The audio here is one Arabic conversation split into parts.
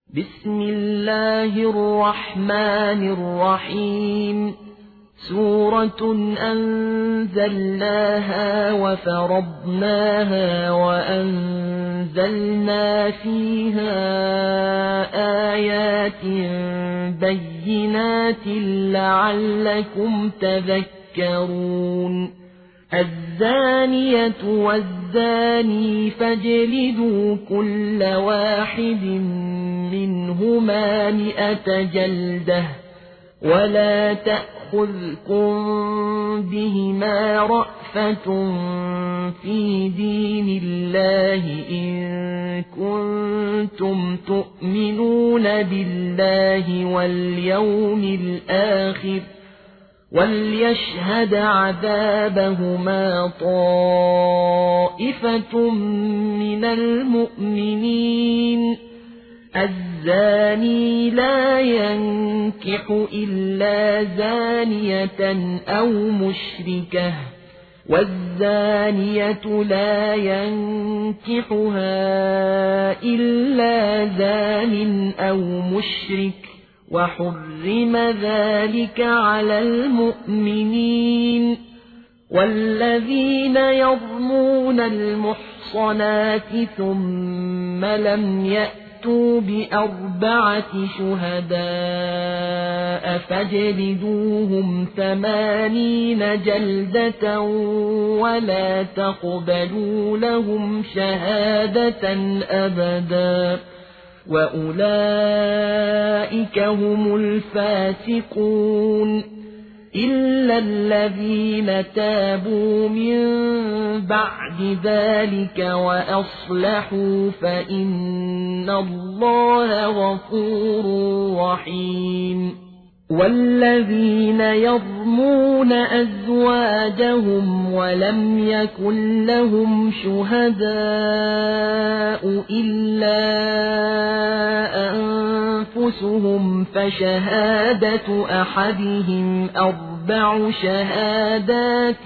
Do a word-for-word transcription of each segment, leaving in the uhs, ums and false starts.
بسم الله الرحمن الرحيم. سورة أنزلناها وفرضناها وأنزلنا فيها آيات بينات لعلكم تذكرون. الزانية والزاني فاجلدوا كل واحد منهما مئة جلدة ولا تأخذكم بهما رأفة في دين الله إن كنتم تؤمنون بالله واليوم الآخر وليشهد عذابهما طائفة من المؤمنين. الزاني لا ينكح إلا زانية أو مشركة والزانية لا ينكحها إلا زان أو مشرك وحرم ذلك على المؤمنين. والذين يرمون المحصنات ثم لم يأتوا بأربعة شهداء فاجلدوهم ثمانين جلدة ولا تقبلوا لهم شهادة أبدا وأولئك هم الفاسقون. إلا الذين تابوا من بعد ذلك وأصلحوا فإن الله غفور رحيم. والذين يرمون أزواجهم ولم يكن لهم شهداء إلا أنفسهم فشهادة أحدهم أربع شهادات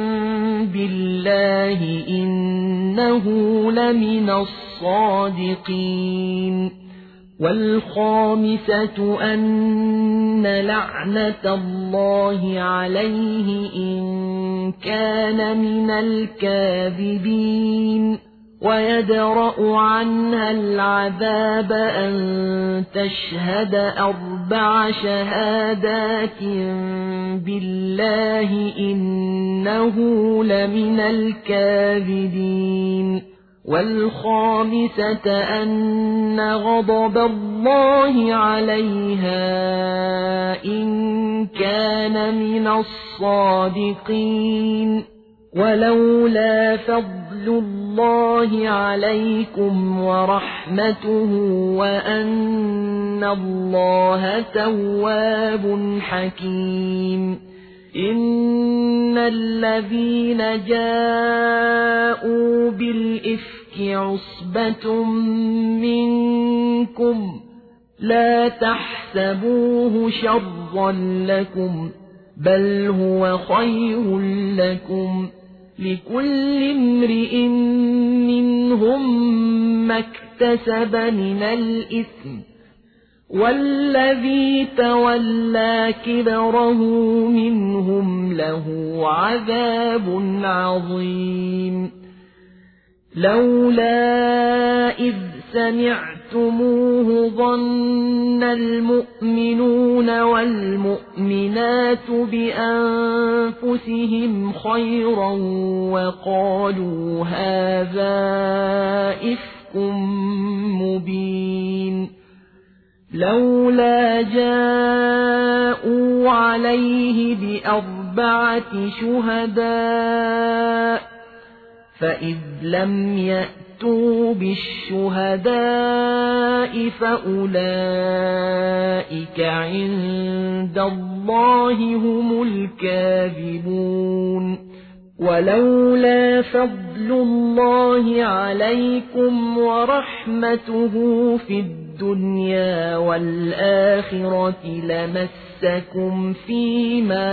بالله إنه لمن الصادقين. والخامسة أن لعنة الله عليه إن كان من الكاذبين. ويدرأ عنها العذاب أن تشهد أربع شهادات بالله إنه لمن الكاذبين. والخامسة أن غضب الله عليها إن كان من الصادقين. ولولا فضل الله عليكم ورحمته وأن الله تواب حكيم. إن الذين جاءوا بالإفك عصبة منكم لا تحسبوه شرا لكم بل هو خير لكم. لكل امرئ منهم ما اكتسب من الإثم والذي تولى كبره منهم له عذاب عظيم. لولا إذ سمعتموه ظن المؤمنون والمؤمنات بأنفسهم خيرا وقالوا هذا إفك مبين. لولا جاءوا عليه بأربعة شهداء فإذ لم يأتوا بالشهداء فأولئك عند الله هم الكاذبون. ولولا فضل الله عليكم ورحمته في الدنيا والآخرة لمسكم فيما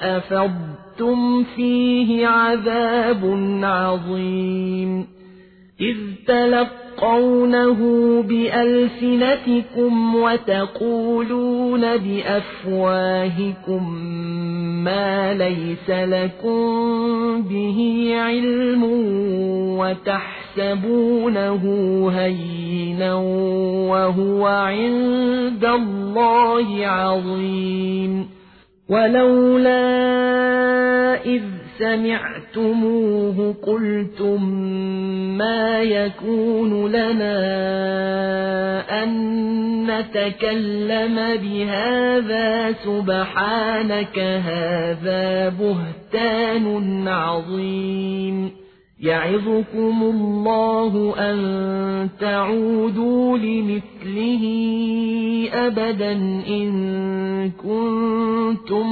أفضتم فيه عذاب عظيم. إذ تلقونه بألسنتكم وتقولون بأفواهكم ما ليس لكم به علم وتحسبونه هينا وهو عند الله عظيم ولولا إذ سمعتموه قلتم ما يكون لنا أن نتكلم بهذا سبحانك هذا بهتان عظيم يعظكم الله أن تعودوا لمثله أبدا إن كنتم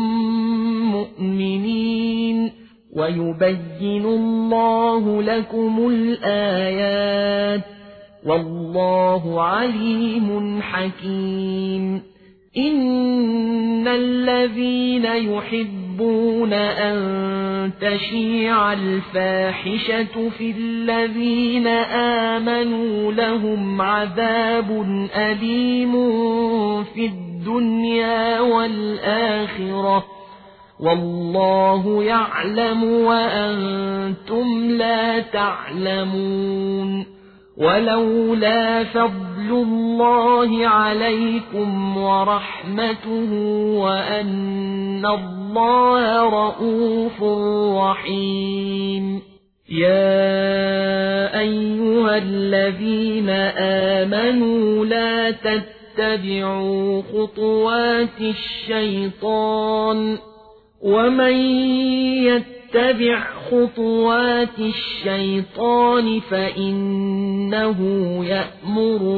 مؤمنين ويبين الله لكم الآيات والله عليم حكيم إن الذين يحبون أن تشيع الفاحشة في الذين آمنوا لهم عذاب أليم في الدنيا والآخرة والله يعلم وأنتم لا تعلمون ولولا فضل الله عليكم ورحمته وأن الله رءوف رحيم يا أيها الذين آمنوا لا تتبعوا خطوات الشيطان ومن يتبع خطوات الشيطان فإنه يأمر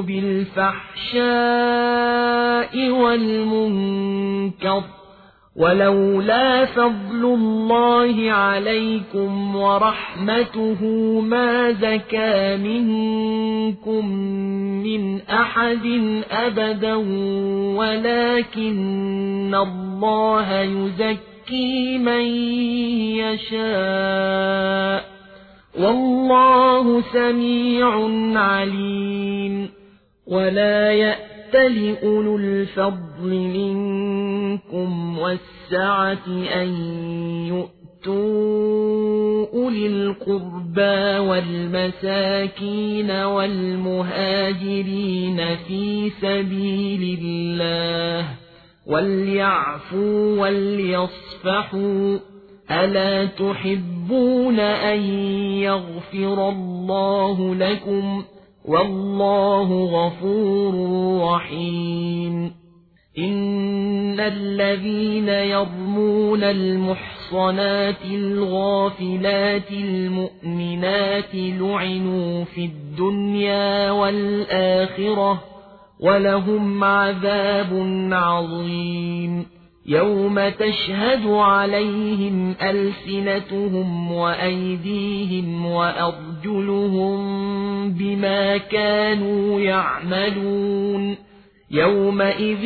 بالفحشاء والمنكر ولولا فضل الله عليكم ورحمته ما زكى منكم من أحد أبدا ولكن الله يزكي من يشاء والله سميع عليم ولا يأتل أولو الفضل منكم والسعة أن يؤتوا أولي القربى والمساكين والمهاجرين في سبيل الله وليعفوا وليصفحوا ألا تحبون أن يغفر الله لكم والله غفور رحيم إن الذين يرمون المحصنات الغافلات المؤمنات لعنوا في الدنيا والآخرة ولهم عذاب عظيم يوم تشهد عليهم ألسنتهم وأيديهم وأرجلهم بما كانوا يعملون يومئذ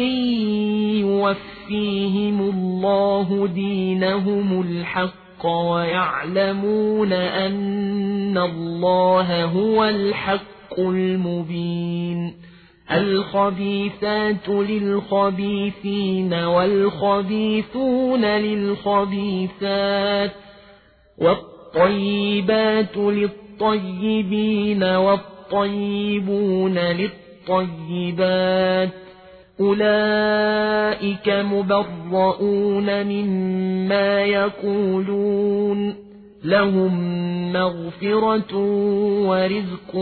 يوفيهم الله دينهم الحق ويعلمون أن الله هو الحق المبين الخبيثات للخبيثين والخبيثون للخبيثات والطيبات للطيبين والطيبون للطيبات أولئك مبرؤون مما يقولون لهم مغفرة ورزق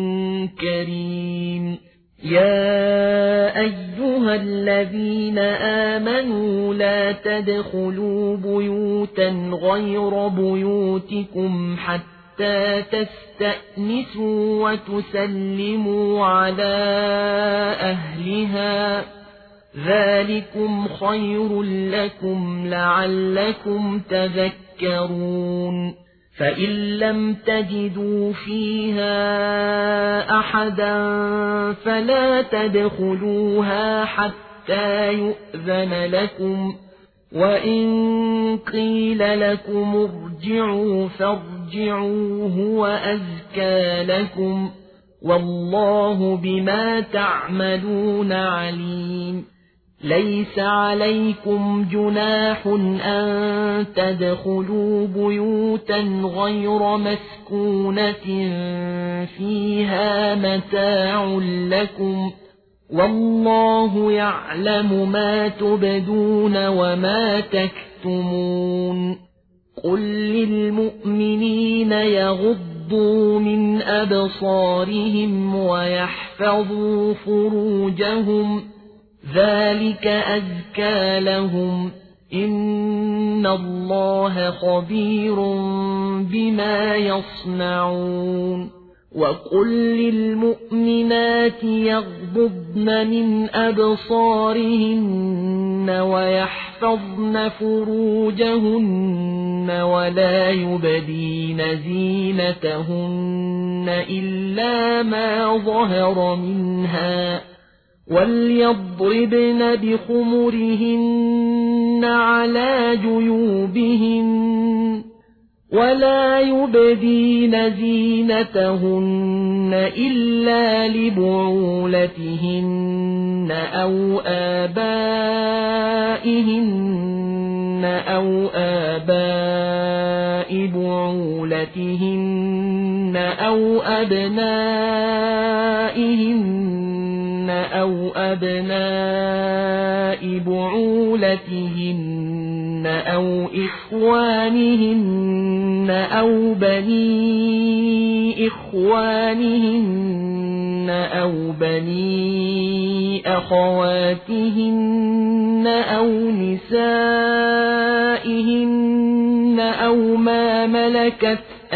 كريم يا أيها الذين آمنوا لا تدخلوا بيوتا غير بيوتكم حتى تستأنسوا وتسلموا على أهلها ذلكم خير لكم لعلكم تذكرون فإن لم تجدوا فيها أحدا فلا تدخلوها حتى يؤذن لكم وإن قيل لكم ارجعوا فارجعوا هو أزكى لكم والله بما تعملون عليم ليس عليكم جناح أن تدخلوا بيوتا غير مسكونة فيها متاع لكم والله يعلم ما تبدون وما تكتمون قل للمؤمنين يغضوا من أبصارهم ويحفظوا فروجهم ذلك أزكى لهم إن الله خبير بما يصنعون وقل للمؤمنات يغضضن من أبصارهن ويحفظن فروجهن ولا يبدين زينتهن إلا ما ظهر منها وليضربن بخمرهن على جيوبهن ولا يبدين زينتهن إلا لبعولتهن أو آبائهن أو آباء بعولتهن أو أبنائهن أو أبناء بعولتهن أو إخوانهن أو بني إخوانهن أو بني أخواتهن أو نسائهن أو ما ملكت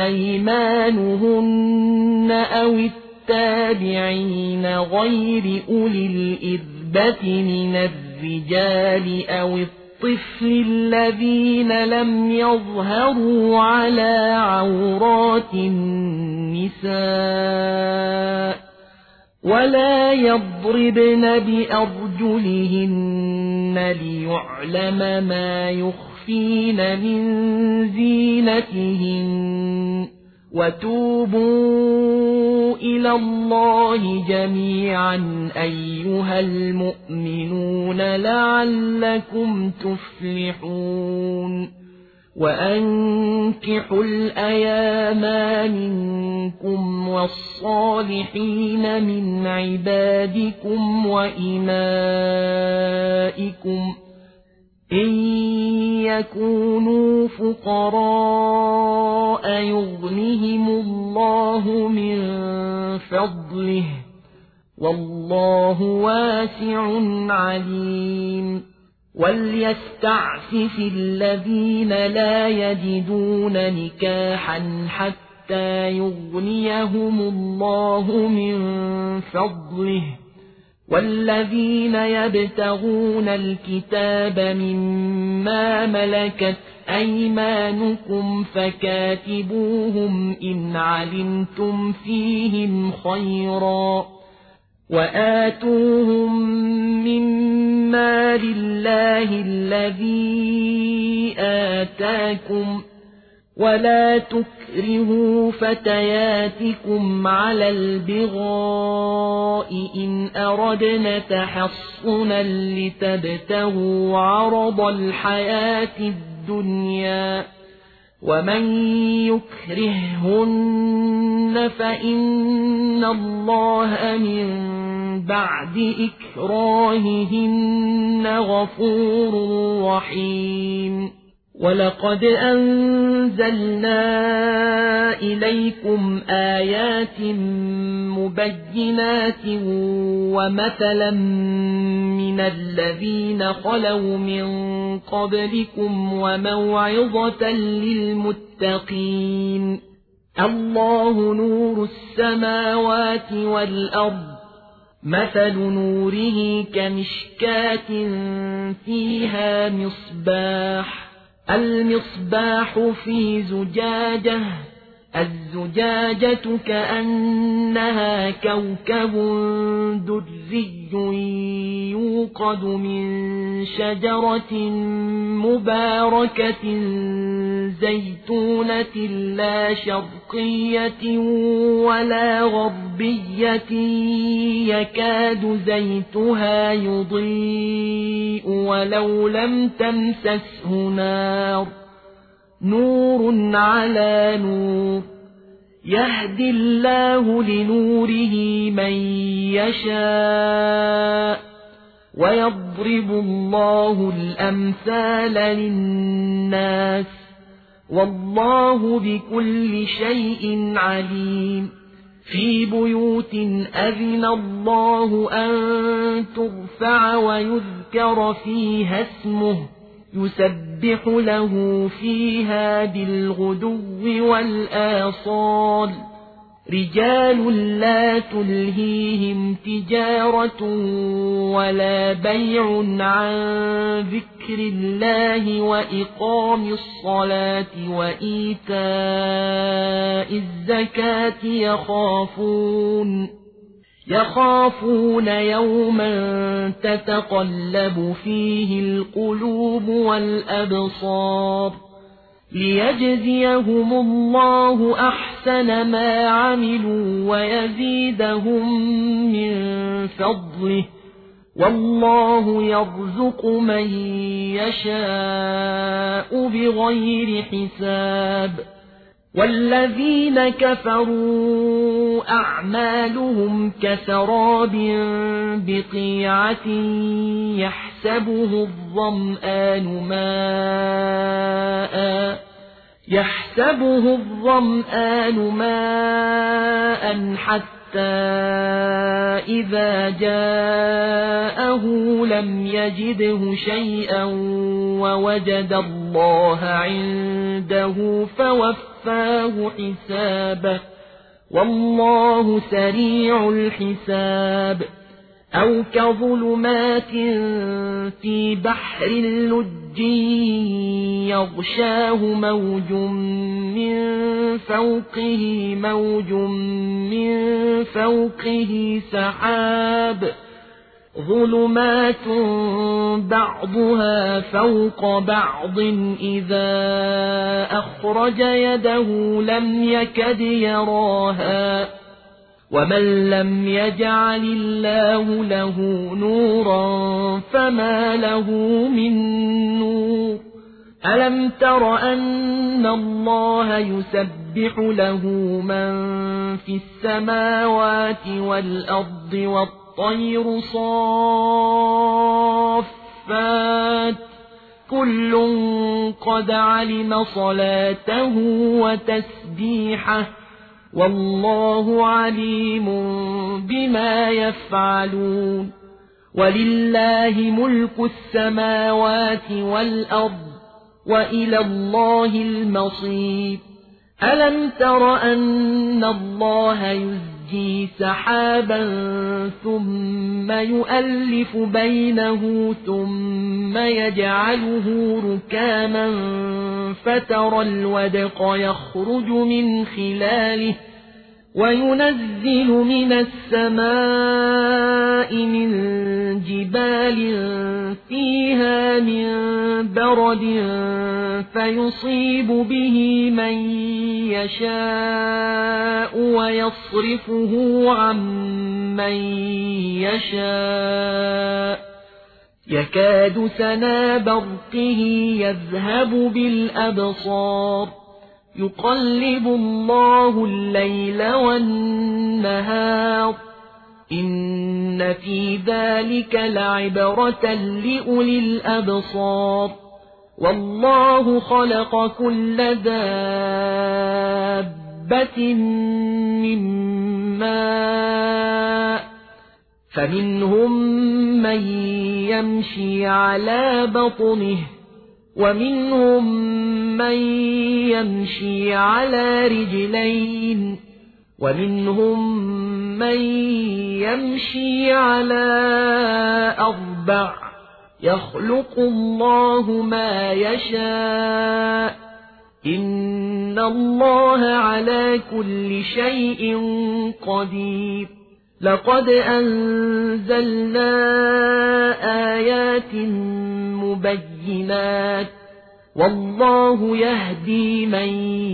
أيمانهن أو التابعين غير أولي الإربة من الرجال أو الطفل الذين لم يظهروا على عورات النساء ولا يضربن بأرجلهن ليعلم ما يخفين من زينتهن وتوبوا إلى الله جميعا أيها المؤمنون لعلكم تفلحون وأنكحوا الأيام منكم والصالحين من عبادكم وإمائكم إن يكونوا فقراء يغنهم الله من فضله والله واسع عليم وليستعفف الذين لا يجدون نكاحا حتى يغنيهم الله من فضله والذين يبتغون الكتاب مما ملكت أيمانكم فكاتبوهم إن علمتم فيهم خيرا وآتوهم مما لله الذي آتاكم ولا تكرهوا فتياتكم على البغاء إن أردنا تحصنا لتبتغوا عرض الحياة الدنيا ومن يكرههن فإن الله من بعد إكراههن غفور رحيم ولقد أنزلنا إليكم آيات مبينات ومثلا من الذين خلوا من قبلكم وموعظة للمتقين الله نور السماوات والأرض مثل نوره كمشكاة فيها مصباح المصباح في زجاجة الزجاجة كأنها كوكب دري يوقد يوقد من شجرة مباركة زيتونة لا شرقية ولا غربية يكاد زيتها يضيء ولو لم تمسسه نار نور على نور يهدي الله لنوره من يشاء ويضرب الله الأمثال للناس والله بكل شيء عليم في بيوت أذن الله أن ترفع ويذكر فيها اسمه يسبح له فيها بالغدو والآصال رجال لا تلهيهم تجارة ولا بيع عن ذكر الله وإقام الصلاة وإيتاء الزكاة يخافون يخافون يوما تتقلب فيه القلوب والأبصار ليجزيهم الله أحسن ما عملوا ويزيدهم من فضله والله يرزق من يشاء بغير حساب والذين كفروا أعمالهم كسراب بقيعة يحسبه الظمآن ماء يحسبه الظمآن ماء حتى إذا جاءه لم يجده شيئا ووجد الله عنده فوفاه حسابه والله سريع الحساب أو كظلمات في بحر لج يغشاه موج من فوقه موج من فوقه سحاب ظلمات بعضها فوق بعض إذا أخرج يده لم يكد يراها ومن لم يجعل الله له نورا فما له من نور ألم تر أن الله يسبح له من في السماوات والأرض والطير صافات كل قد علم صلاته وتسبيحه والله عليم بما يفعلون ولله ملك السماوات والأرض وإلى الله المصير ألم تر أن الله يزجي سحابا ثم يؤلف بينه ثم يجعله ركاما فترى الودق يخرج من خلاله وينزل من السماء من جبال فيها من برد فيصيب به من يشاء ويصرفه عن من يشاء يكاد سنا برقه يذهب بالأبصار يقلب الله الليل والنهار إن في ذلك لعبرة لأولي الأبصار والله خلق كل دابة من ماء فمنهم من يمشي على بطنه ومنهم من يمشي على رجلين ومنهم من يمشي على أربع يخلق الله ما يشاء إن الله على كل شيء قدير لقد أنزلنا آيات مبينات والله يهدي من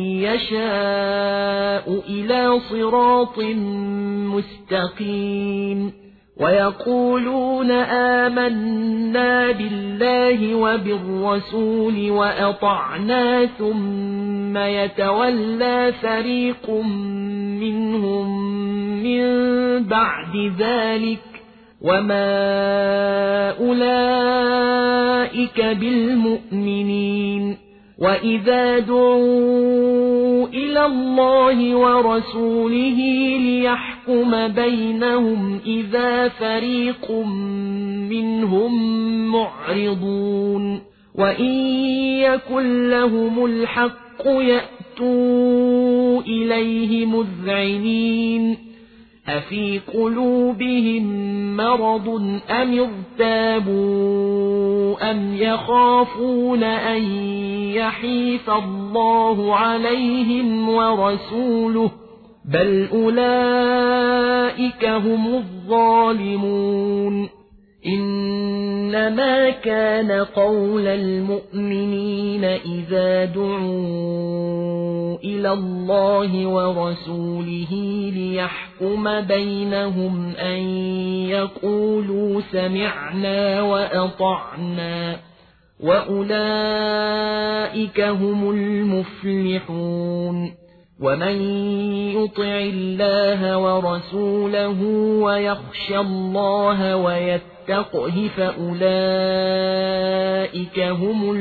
يشاء إلى صراط مستقيم ويقولون آمنا بالله وبالرسول وأطعنا ثم يتولى فريق منهم من بعد ذلك وما أولئك بالمؤمنين وإذا دعوا إلى الله ورسوله ليحكم بينهم إذا فريق منهم معرضون وإن يكن لهم الحق يأتوا إليه مذعنين أفي قلوبهم مرض أم ارتابوا أم يخافون أن يحيف الله عليهم ورسوله بل أولئك هم الظالمون إنما كان قول المؤمنين إذا دعوا إلى الله ورسوله ليحكم بينهم أن يقولوا سمعنا وأطعنا وأولئك هم المفلحون ومن يطع الله ورسوله ويخشى الله ويتقه فأولئك هم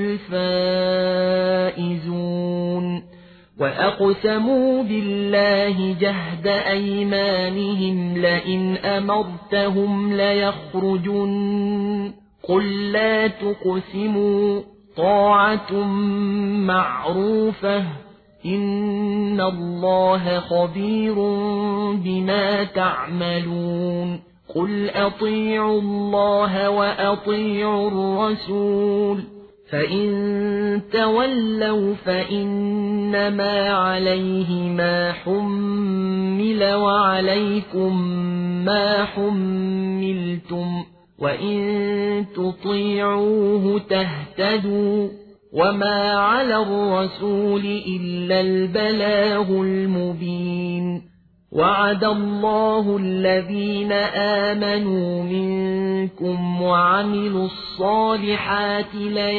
الفائزون وأقسموا بالله جهد أيمانهم لئن أمرتهم ليخرجن قل لا تقسموا طاعة معروفة إن الله خبير بما تعملون قل أطيعوا الله وأطيعوا الرسول فإن تولوا فإنما عليه ما حمل وعليكم ما حملتم وإن تطيعوه تهتدوا وما على الرسول إلا البلاغ المبين وعد الله الذين آمنوا منكم وعملوا الصالحات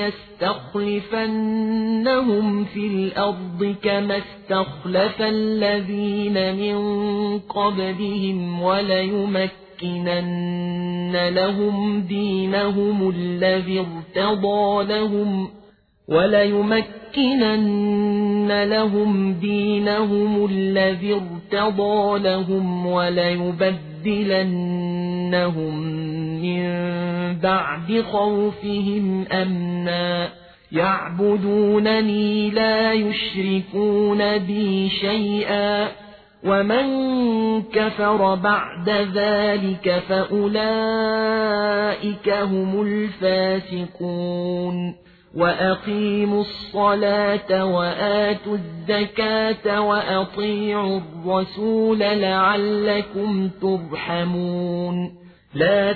ليستخلفنهم في الأرض كما استخلف الذين من قبلهم وليمكنن لهم دينهم الذي ارتضى لهم وليمكنن لهم دينهم الذي ارتضى لهم وليبدلنهم من بعد خوفهم أمنا يعبدونني لا يشركون بي شيئا ومن كفر بعد ذلك فأولئك هم الفاسقون وأقيموا الصلاة وآتوا الزكاة وأطيعوا الرسول لعلكم ترحمون لا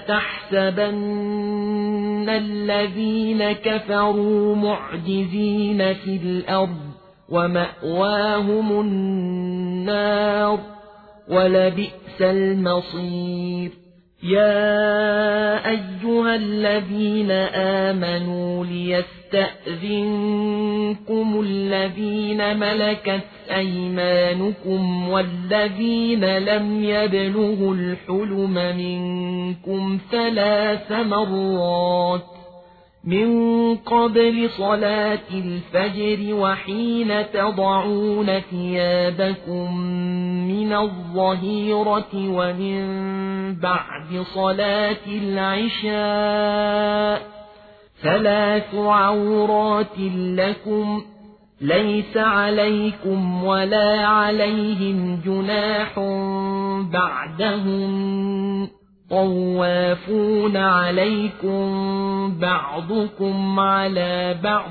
تحسبن الذين كفروا معجزين في الأرض ومأواهم النار ولبئس المصير يا أيها الذين آمنوا ليستأذنكم الذين ملكت أيمانكم والذين لم يبلغوا الحلم منكم ثلاث مرات من قبل صلاة الفجر وحين تضعون ثيابكم من الظهيرة ومن بعد صلاة العشاء ثلاث عورات لكم ليس عليكم ولا عليهم جناح بعدهم طوافون عليكم بعضكم على بعض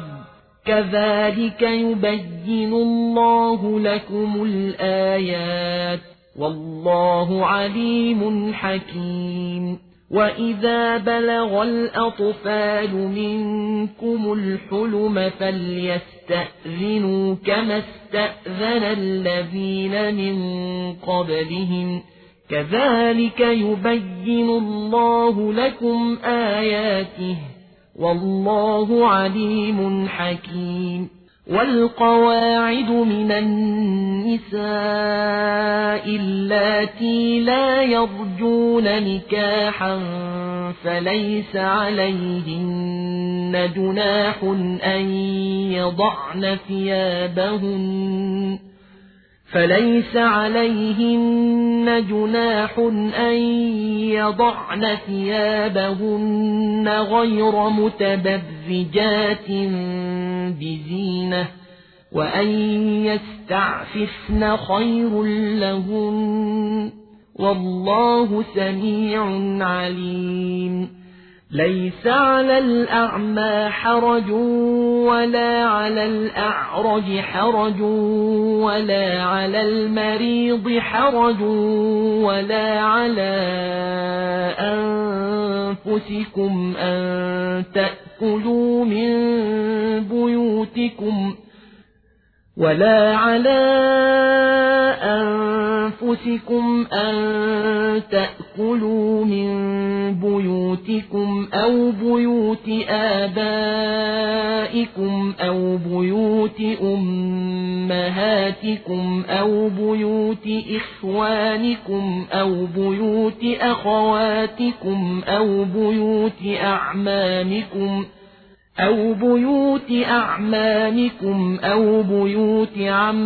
كذلك يبين الله لكم الآيات والله عليم حكيم. وإذا بلغ الأطفال منكم الحلم فليستأذنوا كما استأذن الذين من قبلهم كذلك يبين الله لكم آياته والله عليم حكيم. والقواعد من النساء اللاتي لا يرجون نكاحا فليس عليهن جناح أن يضعن ثيابهن فليس عليهن جناح أن يضعن ثيابهن غير متبرجات بزينة وأن يستعففن خير لهن والله سميع عليم. ليس على الأعمى حرج ولا على الأعرج حرج ولا على المريض حرج ولا على أنفسكم أن تأكلوا من بيوتكم ولا على أنفسكم أن تأكلوا من بيوتكم أو بيوت آبائكم أو بيوت أمهاتكم أو بيوت إخوانكم أو بيوت أخواتكم أو بيوت أعمامكم أو بيوت أعمامكم أو بيوت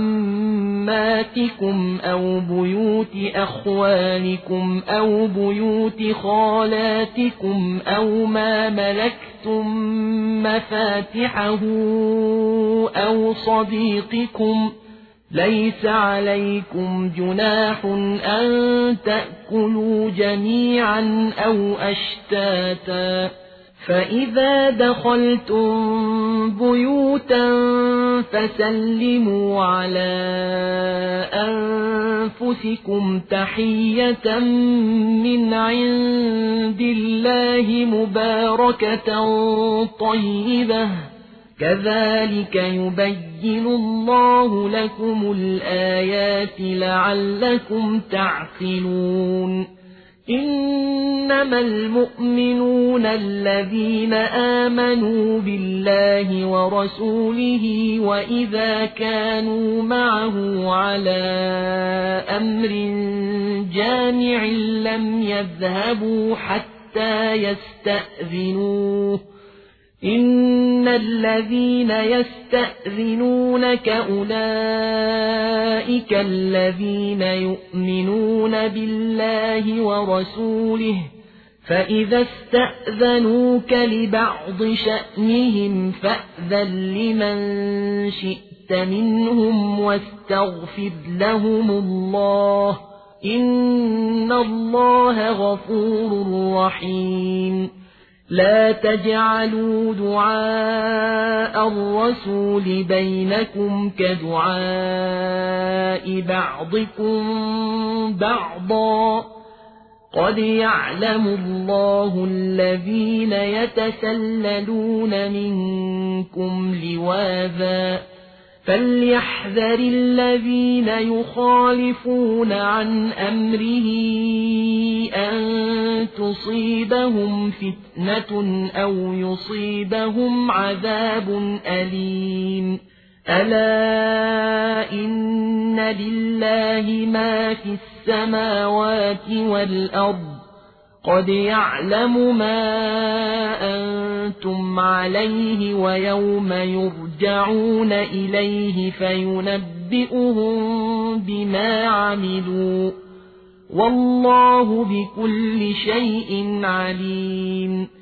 عماتكم أو بيوت أخوانكم أو بيوت خالاتكم أو ما ملكتم مفاتحه أو صديقكم ليس عليكم جناح أن تأكلوا جميعا أو أشتاتا. فإذا دخلتم بيوتا فسلموا على أنفسكم تحية من عند الله مباركة طيبة كذلك يبين الله لكم الآيات لعلكم تعقلون. إنما المؤمنون الذين آمنوا بالله ورسوله وإذا كانوا معه على أمر جامع لم يذهبوا حتى يستأذنوه. إن الذين يستأذنونك أولئك الذين يؤمنون بالله ورسوله فإذا استأذنوك لبعض شأنهم فأذن لمن شئت منهم واستغفر لهم الله إن الله غفور رحيم. لا تجعلوا دعاء الرسول بينكم كدعاء بعضكم بعضا قد يعلم الله الذين يتسللون منكم لواذا فليحذر الذين يخالفون عن أمره أن تصيبهم فتنة أو يصيبهم عذاب أليم. ألا إن لله ما في السماوات والأرض قد يعلم ما أنتم عليه ويوم يرجعون إليه فينبئهم بما عملوا والله بكل شيء عليم.